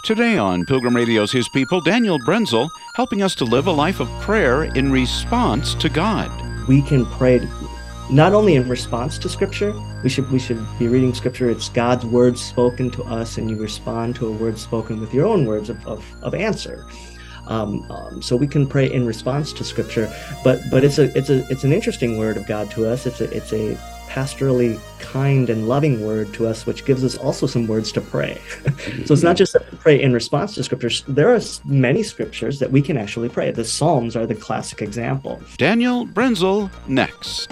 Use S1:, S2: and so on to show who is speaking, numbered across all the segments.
S1: Today on Pilgrim Radio's His People, Daniel Brenzel helping us to live a life of prayer in response to God.
S2: We can pray not only in response to Scripture. We should be reading Scripture. It's God's words spoken to us, and you respond to a word spoken with your own words of answer. So we can pray in response to Scripture, but it's an interesting word of God to us. It's a pastorally kind and loving word to us, which gives us also some words to pray. So it's not just that we pray in response to Scriptures. There are many Scriptures that we can actually pray. The Psalms are the classic example.
S1: Daniel Brenzel next.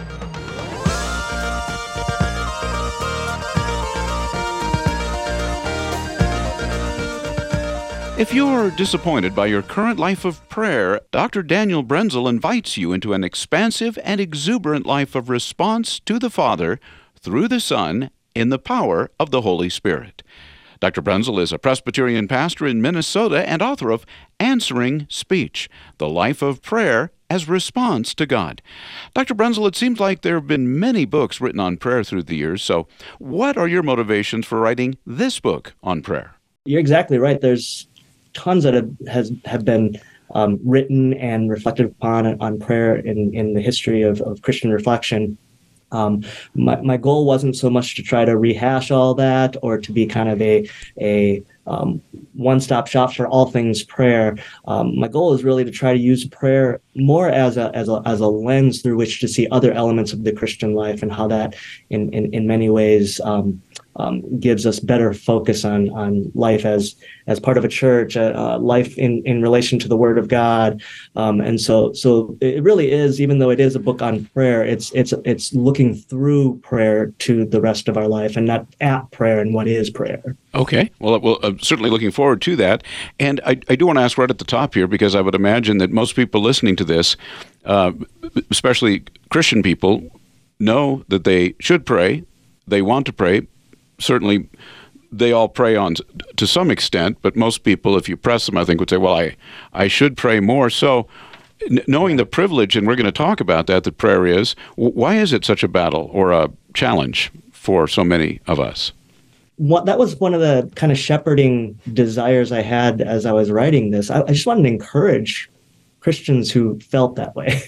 S1: If you're disappointed by your current life of prayer, Dr. Daniel Brenzel invites you into an expansive and exuberant life of response to the Father through the Son in the power of the Holy Spirit. Dr. Brenzel is a Presbyterian pastor in Minnesota and author of Answering Speech, The Life of Prayer as Response to God. Dr. Brenzel, it seems like there have been many books written on prayer through the years, so what are your motivations for writing this book on prayer?
S2: You're exactly right. There's tons that have been written and reflected upon on prayer in the history of Christian reflection. My goal wasn't so much to try to rehash all that or to be kind of a one-stop shop for all things prayer. My goal is really to try to use prayer more as a lens through which to see other elements of the Christian life and how that in many ways gives us better focus on life as part of a church, life in relation to the Word of God, and so it really is. Even though it is a book on prayer, it's looking through prayer to the rest of our life, and not at prayer and what is prayer.
S1: Okay, well, I'm certainly looking forward to that, and I do want to ask right at the top here, because I would imagine that most people listening to this, especially Christian people, know that they should pray, they want to pray. Certainly, they all pray on to some extent, but most people, if you press them, I think would say, well, I should pray more. So knowing the privilege, and we're going to talk about that prayer is, why is it such a battle or a challenge for so many of us?
S2: That was one of the kind of shepherding desires I had as I was writing this. I just wanted to encourage Christians who felt that way,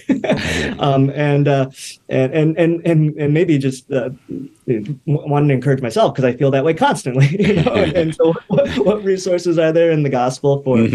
S2: and maybe just wanted to encourage myself because I feel that way constantly. And so, what resources are there in the gospel for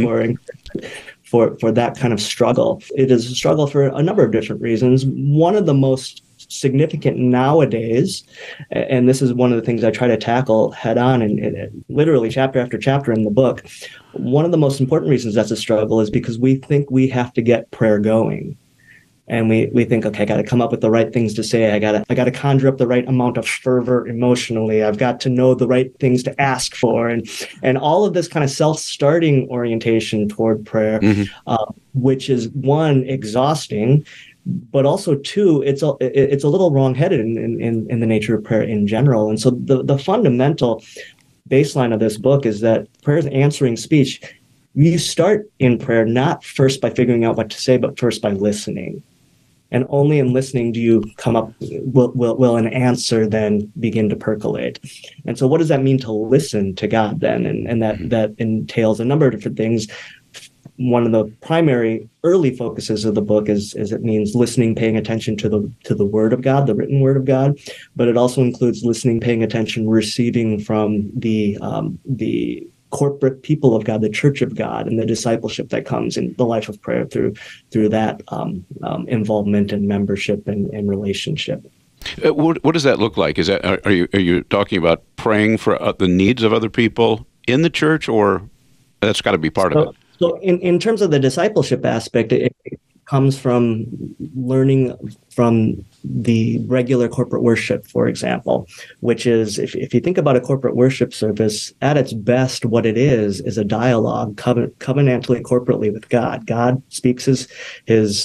S2: that kind of struggle? It is a struggle for a number of different reasons. One of the most significant nowadays, and this is one of the things I try to tackle head on, and literally chapter after chapter in the book. One of the most important reasons that's a struggle is because we think we have to get prayer going. And we think, okay, I got to come up with the right things to say. I got to conjure up the right amount of fervor emotionally. I've got to know the right things to ask for, and all of this kind of self-starting orientation toward prayer, which is one, exhausting, but also two, it's a little wrong-headed in the nature of prayer in general. And so the fundamental baseline of this book is that prayer is answering speech. You start in prayer not first by figuring out what to say, but first by listening. And only in listening do you come up, will an answer then begin to percolate. And so what does that mean to listen to God then? And that entails a number of different things. One of the primary early focuses of the book is it means listening, paying attention to the Word of God, the written Word of God, but it also includes listening, paying attention, receiving from the corporate people of God, the Church of God, and the discipleship that comes in the life of prayer through that involvement and membership and relationship.
S1: What does that look like? Is that are you talking about praying for the needs of other people in the church, or that's got to be part of it?
S2: So in terms of the discipleship aspect, it comes from learning from the regular corporate worship, for example, which is, if you think about a corporate worship service, at its best, what it is a dialogue covenantally corporately with God. God speaks his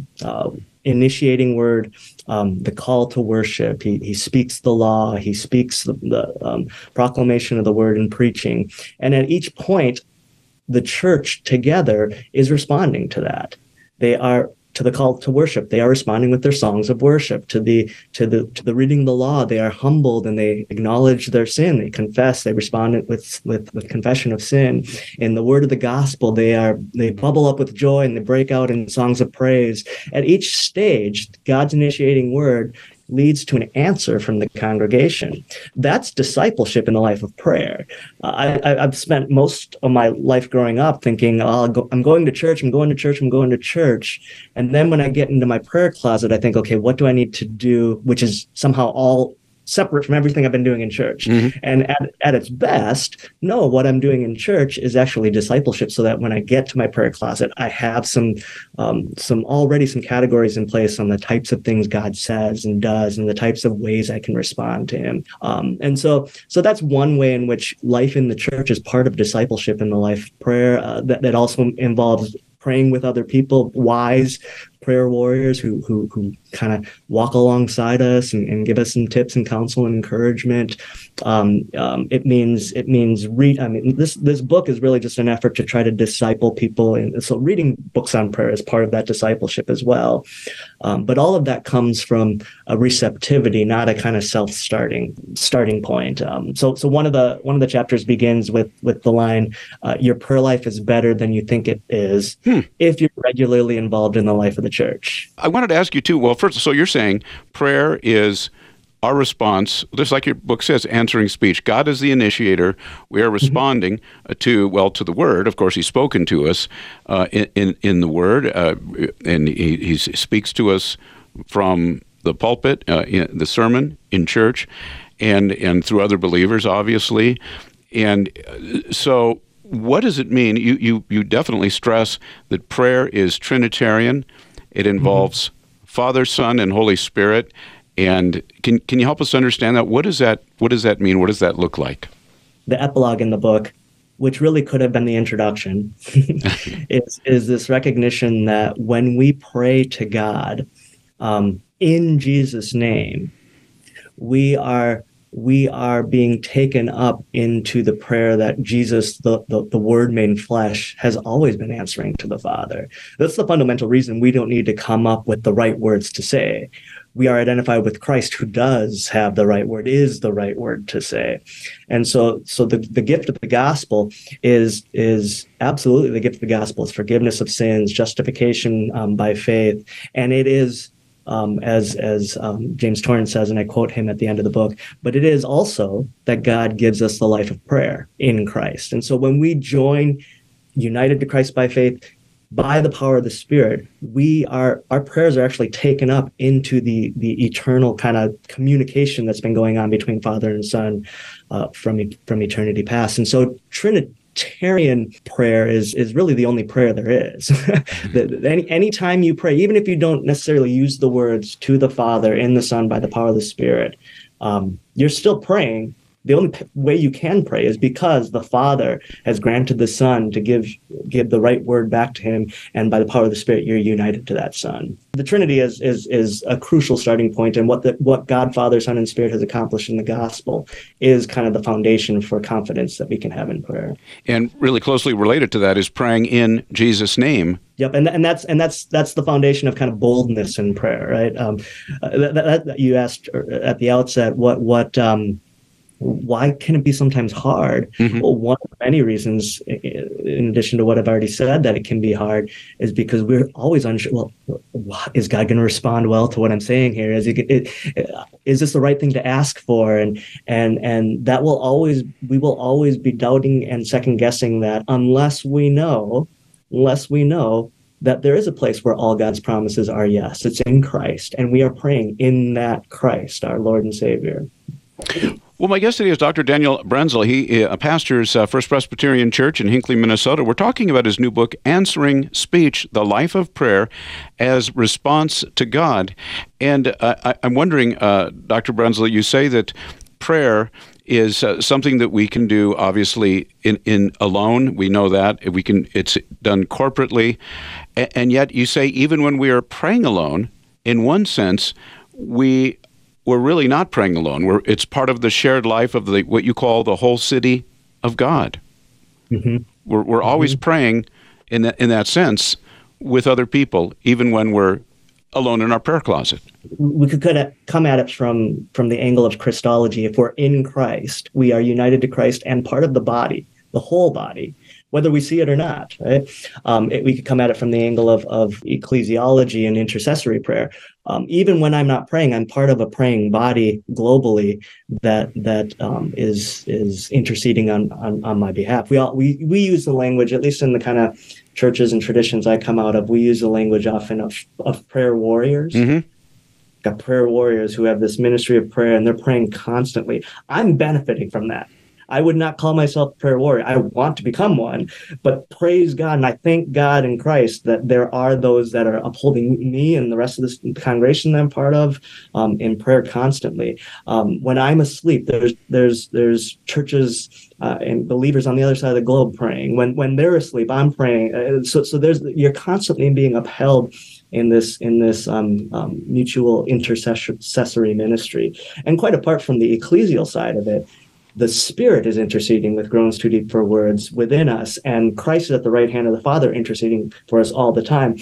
S2: initiating word, the call to worship. He speaks the law. He speaks the proclamation of the word and preaching. And at each point, the church together is responding to that. They are to the call to worship, they are responding with their songs of worship. To the reading the law, they are humbled and they acknowledge their sin. They confess. They respond with confession of sin. In the word of the gospel, they bubble up with joy and they break out in songs of praise. At each stage, God's initiating word leads to an answer from the congregation. That's discipleship in the life of prayer. I've spent most of my life growing up thinking, I'm going to church, I'm going to church, I'm going to church. And then when I get into my prayer closet, I think, okay, what do I need to do, which is somehow all separate from everything I've been doing in church. Mm-hmm. And at its best, no, what I'm doing in church is actually discipleship, so that when I get to my prayer closet, I have some categories in place on the types of things God says and does, and the types of ways I can respond to him. And so that's one way in which life in the church is part of discipleship in the life of prayer. That also involves praying with other people, wise prayer warriors who kind of walk alongside us and give us some tips and counsel and encouragement. This book is really just an effort to try to disciple people, and so reading books on prayer is part of that discipleship as well. But all of that comes from a receptivity, not a kind of starting point. So one of the chapters begins with the line, "Your prayer life is better than you think it is if you're regularly involved in the life of the church."
S1: I wanted to ask you too. Well, first, so you're saying prayer is our response, just like your book says, answering speech. God is the initiator. We are responding to the Word. Of course, He's spoken to us in the Word, and he speaks to us from the pulpit, in the sermon, in church, and through other believers, obviously. And so, what does it mean? You definitely stress that prayer is Trinitarian. It involves Father, Son, and Holy Spirit. And can you help us understand that? What does that mean? What does that look like?
S2: The epilogue in the book, which really could have been the introduction, is this recognition that when we pray to God in Jesus' name, we are being taken up into the prayer that Jesus, the Word made flesh, has always been answering to the Father. That's the fundamental reason we don't need to come up with the right words to say. We are identified with Christ, who does have the right word, is the right word to say. And so the gift of the gospel is absolutely the gift of the gospel. It's forgiveness of sins, justification by faith. And it is, as James Torrance says, and I quote him at the end of the book, but it is also that God gives us the life of prayer in Christ. And so when we join united to Christ by faith, by the power of the Spirit, our prayers are actually taken up into the eternal kind of communication that's been going on between Father and Son from eternity past. And so Trinitarian prayer is really the only prayer there is. Any time you pray, even if you don't necessarily use the words to the Father in the Son by the power of the Spirit, you're still praying. The only way you can pray is because the Father has granted the Son to give the right word back to him, and by the power of the Spirit, you're united to that Son. The Trinity is a crucial starting point, and what God, Father, Son, and Spirit has accomplished in the gospel is kind of the foundation for confidence that we can have in prayer. And
S1: really closely related to that is praying in Jesus' name.
S2: Yep, and that's the foundation of kind of boldness in prayer, right? That you asked at the outset, why can it be sometimes hard? Mm-hmm. Well, one of many reasons, in addition to what I've already said, that it can be hard is because we're always unsure. Well, is God going to respond well to what I'm saying here? Is this the right thing to ask for? And that we will always be doubting and second guessing that unless we know that there is a place where all God's promises are yes. It's in Christ, and we are praying in that Christ, our Lord and Savior.
S1: Well, my guest today is Dr. Daniel Brenzel. He pastors First Presbyterian Church in Hinckley, Minnesota. We're talking about his new book, Answering Speech, The Life of Prayer as Response to God. And I'm wondering, Dr. Brenzel, you say that prayer is something that we can do, obviously, in alone. We know that. It's done corporately. And yet you say even when we are praying alone, in one sense, we're really not praying alone. It's part of the shared life of what you call the whole city of God. Mm-hmm. We're always praying in that sense with other people, even when we're alone in our prayer closet.
S2: We could come at it from the angle of Christology. If we're in Christ, we are united to Christ and part of the body, the whole body, whether we see it or not, right? We could come at it from the angle of ecclesiology and intercessory prayer. Even when I'm not praying, I'm part of a praying body globally that is interceding on my behalf. We use the language, at least in the kind of churches and traditions I come out of, we use the language often of prayer warriors. Mm-hmm. Got prayer warriors who have this ministry of prayer, and they're praying constantly. I'm benefiting from that. I would not call myself a prayer warrior. I want to become one, but praise God, and I thank God in Christ that there are those that are upholding me and the rest of this congregation that I'm part of in prayer constantly. When I'm asleep, there's churches and believers on the other side of the globe praying. When they're asleep, I'm praying. So you're constantly being upheld in this mutual intercessory ministry, and quite apart from the ecclesial side of it. The Spirit is interceding with groans too deep for words within us, and Christ is at the right hand of the Father interceding for us all the time.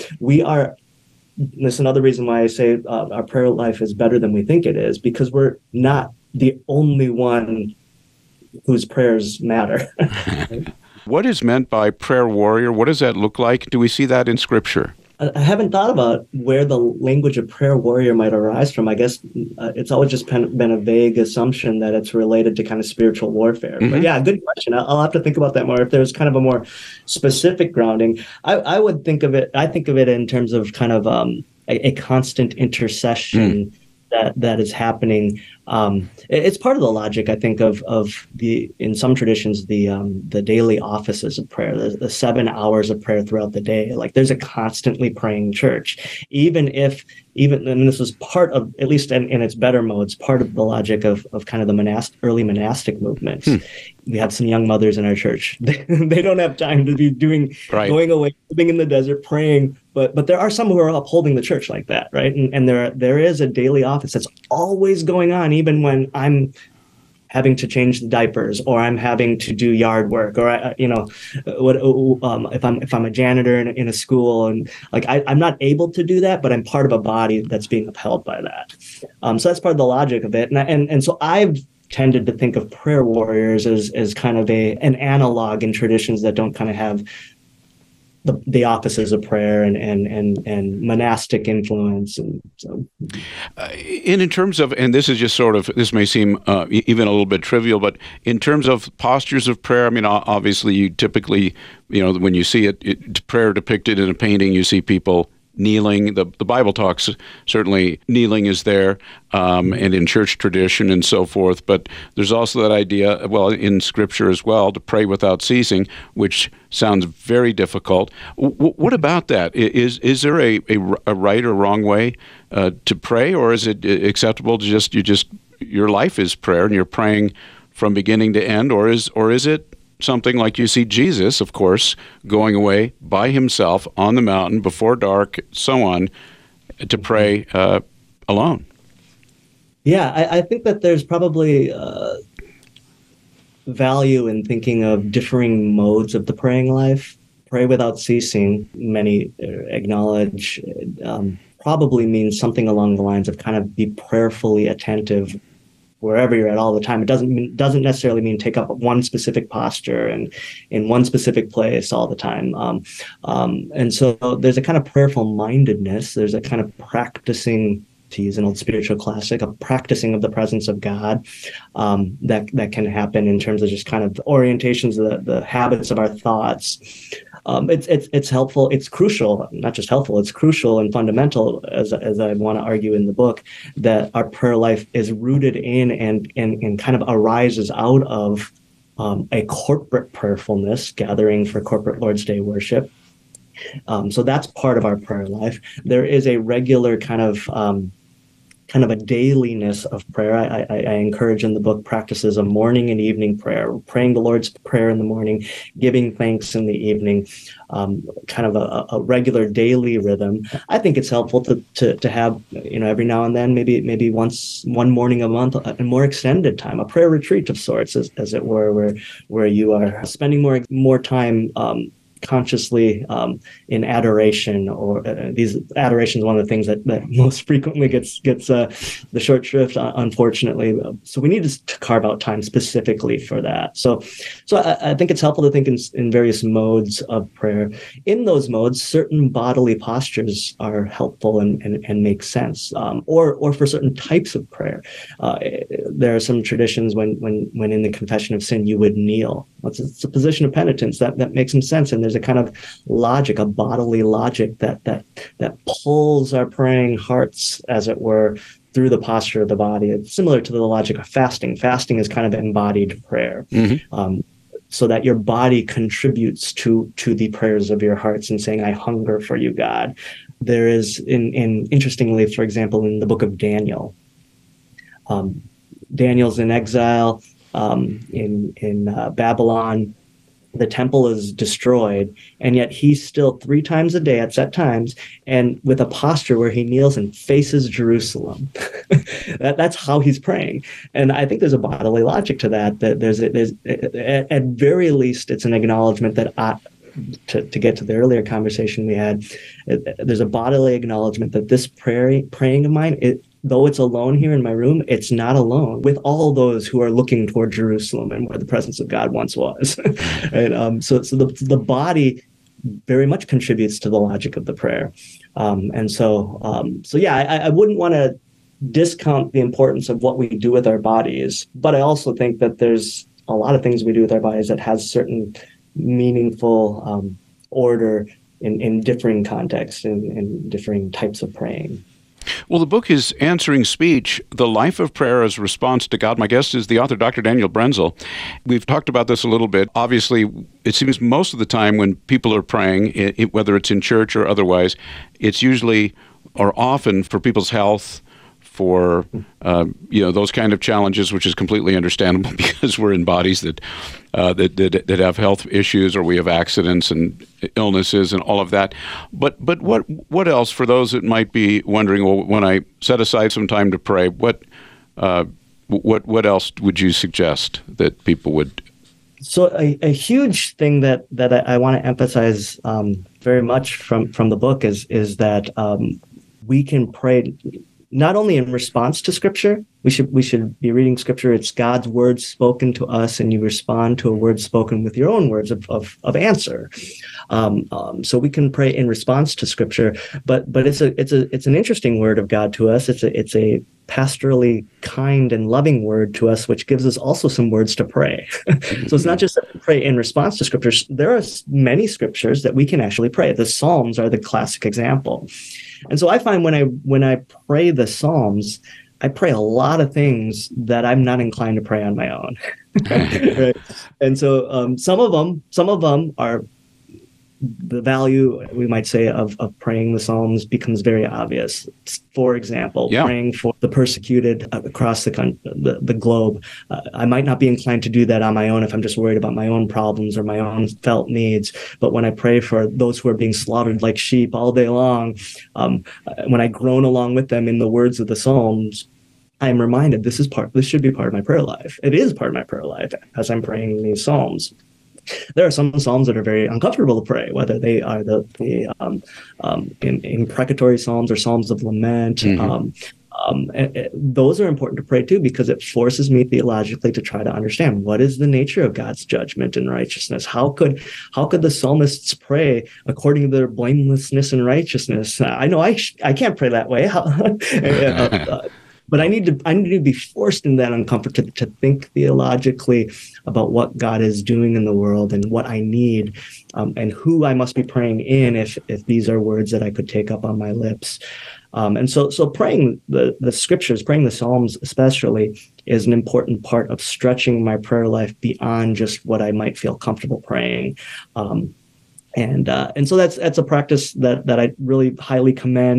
S2: That's another reason why I say our prayer life is better than we think it is, because we're not the only one whose prayers matter.
S1: What is meant by prayer warrior? What does that look like? Do we see that in Scripture?
S2: I haven't thought about where the language of prayer warrior might arise from. I guess it's always just been a vague assumption that it's related to kind of spiritual warfare. Mm-hmm. But yeah, good question. I'll have to think about that more. If there's kind of a more specific grounding, I would think of it. I think of it in terms of kind of a constant intercession that is happening. It's part of the logic, I think, of in some traditions, the daily offices of prayer, the 7 hours of prayer throughout the day. Like there's a constantly praying church, and this was part of, at least in its better modes, part of the logic of kind of the early monastic movements. We have some young mothers in our church. They don't have time to be going away, living in the desert, praying. But there are some who are upholding the church like that, right? And there is a daily office that's always going on, even when I'm having to change the diapers, or I'm having to do yard work, or if I'm a janitor in a school, and like I'm not able to do that, but I'm part of a body that's being upheld by that. So that's part of the logic of it, and so I've tended to think of prayer warriors as kind of an analog in traditions that don't kind of have the offices of prayer and monastic influence. And so,
S1: in terms of, and this is just sort of, this may seem even a little bit trivial, but in terms of postures of prayer, I mean, obviously you typically, when you see prayer depicted in a painting, you see people kneeling. The Bible talks, certainly kneeling is there, and in church tradition and so forth, but there's also that idea, well, in Scripture as well, to pray without ceasing, which sounds very difficult. What about that? Is there a right or wrong way to pray, or is it acceptable to your life is prayer and you're praying from beginning to end, or is it something like you see Jesus, of course, going away by himself on the mountain before dark, so on, to pray alone?
S2: Yeah, I think that there's probably value in thinking of differing modes of the praying life. Pray without ceasing, many acknowledge, probably means something along the lines of kind of be prayerfully attentive wherever you're at all the time. It doesn't necessarily mean take up one specific posture and in one specific place all the time. And so there's a kind of prayerful mindedness. There's a kind of practicing, to use an old spiritual classic, a practicing of the presence of God that can happen in terms of just kind of orientations, the habits of our thoughts. It's helpful. It's crucial, not just helpful. It's crucial and fundamental, as I want to argue in the book, that our prayer life is rooted in and kind of arises out of a corporate prayerfulness, gathering for corporate Lord's Day worship. So that's part of our prayer life. There is a regular kind of a dailiness of prayer. I encourage in the book practices of morning and evening prayer, praying the Lord's Prayer in the morning, giving thanks in the evening, kind of a regular daily rhythm. I think it's helpful to have, every now and then, maybe one morning a month, a more extended time, a prayer retreat of sorts, as it were, where you are spending more time consciously in adoration, or these adoration is one of the things that most frequently gets the short shrift, unfortunately. So we need to carve out time specifically for that. So I think it's helpful to think in various modes of prayer. In those modes, certain bodily postures are helpful and make sense, or for certain types of prayer. There are some traditions when in the confession of sin you would kneel. It's a position of penitence that makes some sense, and there's a kind of logic, a bodily logic that pulls our praying hearts, as it were, through the posture of the body. It's similar to the logic of fasting. Fasting is kind of embodied prayer. Mm-hmm. So that your body contributes to the prayers of your hearts and saying, I hunger for you, God. There is, interestingly, for example, in the book of Daniel, Daniel's in exile in Babylon. The temple is destroyed, and yet he's still 3 times a day at set times, and with a posture where he kneels and faces Jerusalem. That's how he's praying. And I think there's a bodily logic to that. That there's at very least, it's an acknowledgement that to get to the earlier conversation we had, there's a bodily acknowledgement that this praying of mine, though it's alone here in my room, it's not alone with all those who are looking toward Jerusalem and where the presence of God once was. And so the body very much contributes to the logic of the prayer. I wouldn't want to discount the importance of what we do with our bodies, but I also think that there's a lot of things we do with our bodies that has certain meaningful order in differing contexts and differing types of praying.
S1: Well, the book is Answering Speech, The Life of Prayer as Response to God. My guest is the author, Dr. Daniel Brenzel. We've talked about this a little bit. Obviously, it seems most of the time when people are praying, whether it's in church or otherwise, it's usually or often for people's health, for those kind of challenges, which is completely understandable because we're in bodies that have health issues, or we have accidents and illnesses and all of that. But what else for those that might be wondering? Well, when I set aside some time to pray, what else would you suggest that people would?
S2: So a huge thing that I want to emphasize very much from the book is that we can pray not only in response to Scripture. We should be reading Scripture. It's God's words spoken to us, and you respond to a word spoken with your own words of answer. So we can pray in response to Scripture, but it's an interesting word of God to us. It's a pastorally kind and loving word to us, which gives us also some words to pray. So it's not just that we pray in response to Scriptures. There are many Scriptures that we can actually pray. The Psalms are the classic example. And so I find when I pray the Psalms, I pray a lot of things that I'm not inclined to pray on my own. Right? And so some of them are the value, we might say, of praying the Psalms becomes very obvious. For example, praying for the persecuted across the globe. I might not be inclined to do that on my own if I'm just worried about my own problems or my own felt needs. But when I pray for those who are being slaughtered like sheep all day long, when I groan along with them in the words of the Psalms, I am reminded this should be part of my prayer life. It is part of my prayer life as I'm praying these Psalms. There are some Psalms that are very uncomfortable to pray, whether they are the imprecatory Psalms or Psalms of lament. Those are important to pray too, because it forces me theologically to try to understand what is the nature of God's judgment and righteousness. How could the psalmists pray according to their blamelessness and righteousness? I know I can't pray that way. But I need to be forced in that uncomfort to think theologically about what God is doing in the world and what I need, and who I must be praying in if these are words that I could take up on my lips. And so praying the Scriptures, praying the Psalms especially, is an important part of stretching my prayer life beyond just what I might feel comfortable praying. And so that's a practice that I really highly commend.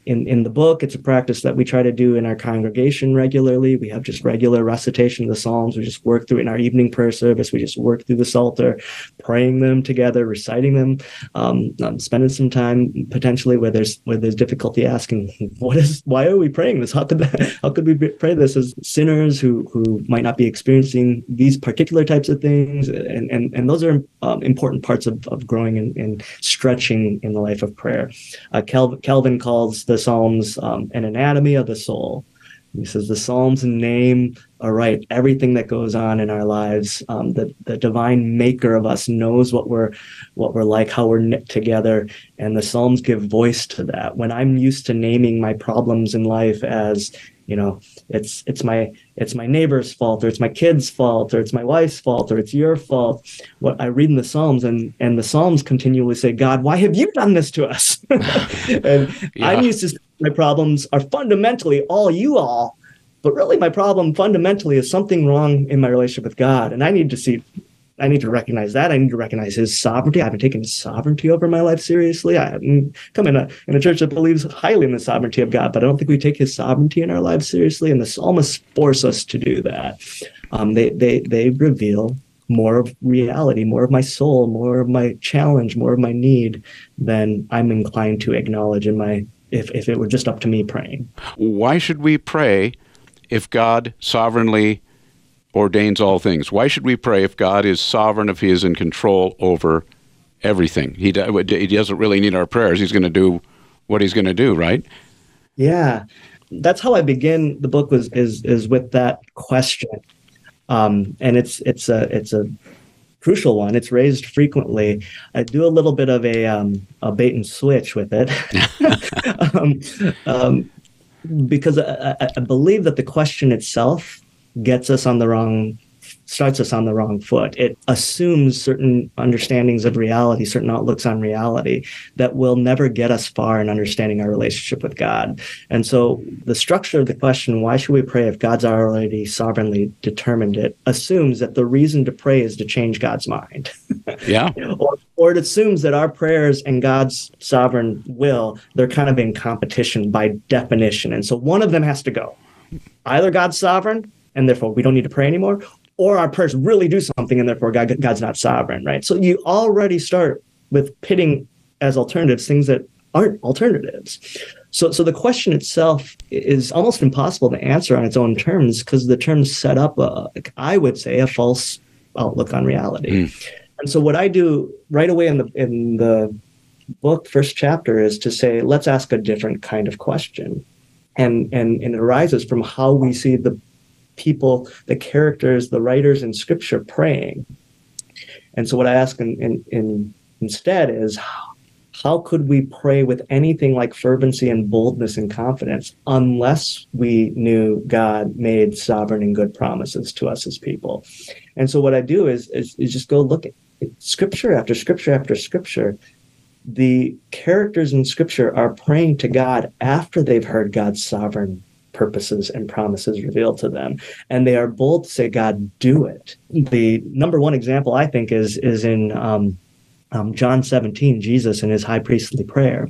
S2: in the book. It's a practice that we try to do in our congregation regularly. We have just regular recitation of the Psalms. We just work through it in our evening prayer service. We just work through the Psalter, praying them together, reciting them, spending some time potentially where there's difficulty, asking, why are we praying this? How could we pray this as sinners who might not be experiencing these particular types of things? And those are important parts of growing and stretching in the life of prayer. Calvin calls the Psalms an anatomy of the soul. He says the Psalms name aright everything that goes on in our lives. The divine maker of us knows what we're like, how we're knit together, and the Psalms give voice to that. When I'm used to naming my problems in life as, it's my neighbor's fault, or it's my kid's fault, or it's my wife's fault, or it's your fault. What I read in the Psalms, and the Psalms continually say, God, why have you done this to us? And yeah. I'm used to my problems are fundamentally all, but really my problem fundamentally is something wrong in my relationship with God. And I need to recognize that. I need to recognize his sovereignty. I haven't taken his sovereignty over my life seriously. I haven't come in a church that believes highly in the sovereignty of God, but I don't think we take his sovereignty in our lives seriously. And the psalmists force us to do that. They reveal more of reality, more of my soul, more of my challenge, more of my need than I'm inclined to acknowledge if it were just up to me praying.
S1: Why should we pray if God sovereignly ordains all things? Why should we pray if God is sovereign, if he is in control over everything? He doesn't really need our prayers. He's going to do what he's going to do, right?
S2: Yeah. That's how I begin the book is with that question. And it's a crucial one. It's raised frequently. I do a little bit of a bait and switch with it. Because I believe that the question itself starts us on the wrong foot. It assumes certain understandings of reality, certain outlooks on reality that will never get us far in understanding our relationship with God. And so the structure of the question, why should we pray if God's already sovereignly determined it, assumes that the reason to pray is to change God's mind.
S1: Yeah.
S2: Or it assumes that our prayers and God's sovereign will, they're kind of in competition by definition. And so one of them has to go. Either God's sovereign, and therefore we don't need to pray anymore, or our prayers really do something, and therefore God's not sovereign, right? So you already start with pitting as alternatives things that aren't alternatives. So the question itself is almost impossible to answer on its own terms because the terms set up, I would say, a false outlook on reality. And so what I do right away in the book, first chapter, is to say, let's ask a different kind of question. And it arises from how we see the people, the characters, the writers in Scripture praying. And so what I ask instead is, how could we pray with anything like fervency and boldness and confidence unless we knew God made sovereign and good promises to us as people? And so what I do is just go look at Scripture after Scripture after Scripture. The characters in Scripture are praying to God after they've heard God's sovereign purposes and promises revealed to them. And they are bold to say, God, do it. The number one example, I think, is in John 17, Jesus in his high priestly prayer.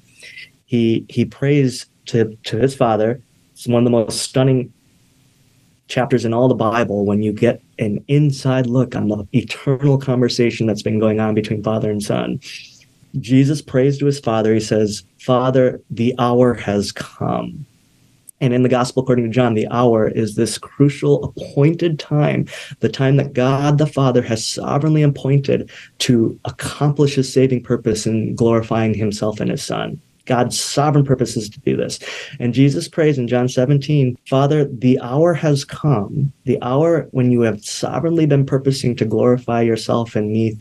S2: He prays to his Father. It's one of the most stunning chapters in all the Bible when you get an inside look on the eternal conversation that's been going on between Father and Son. Jesus prays to his Father. He says, Father, the hour has come. And in the Gospel according to John, the hour is this crucial appointed time, the time that God the Father has sovereignly appointed to accomplish his saving purpose in glorifying himself and his Son. God's sovereign purpose is to do this. And Jesus prays in John 17, Father, the hour has come, the hour when you have sovereignly been purposing to glorify yourself and me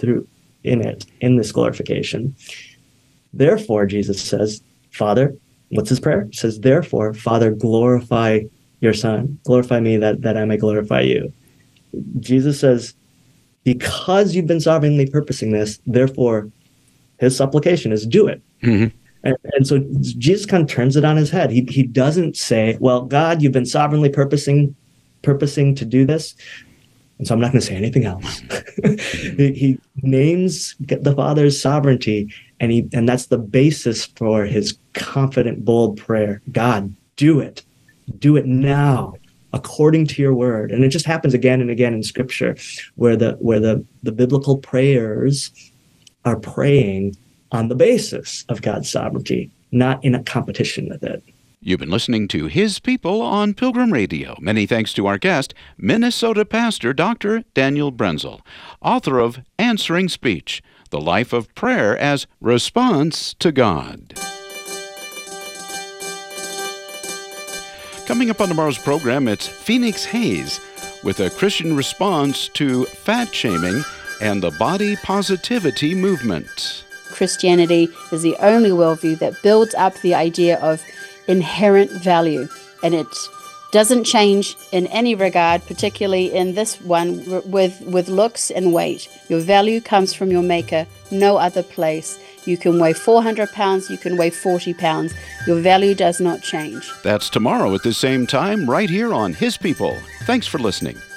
S2: in this glorification. Therefore, Jesus says, Father, what's his prayer? He says, therefore, Father, glorify your Son. Glorify me that I may glorify you. Jesus says, because you've been sovereignly purposing this, therefore, his supplication is do it. Mm-hmm. And so Jesus kind of turns it on his head. He doesn't say, well, God, you've been sovereignly purposing to do this, and so I'm not going to say anything else. He names the Father's sovereignty and that's the basis for his confident, bold prayer. God, do it now, according to your word. And it just happens again and again in Scripture, where the biblical prayers are praying on the basis of God's sovereignty, not in a competition with it.
S1: You've been listening to His People on Pilgrim Radio. Many thanks to our guest, Minnesota pastor Dr. Daniel Brenzel, author of Answering Speech, The Life of Prayer as Response to God. Coming up on tomorrow's program, it's Phoenix Hayes with a Christian response to fat shaming and the body positivity movement.
S3: Christianity is the only worldview that builds up the idea of inherent value, and it doesn't change in any regard, particularly in this one with looks and weight. Your value comes from your Maker, no other place. You can weigh 400 pounds, you can weigh 40 pounds. Your value does not change.
S1: That's tomorrow at the same time, right here on His People. Thanks for listening.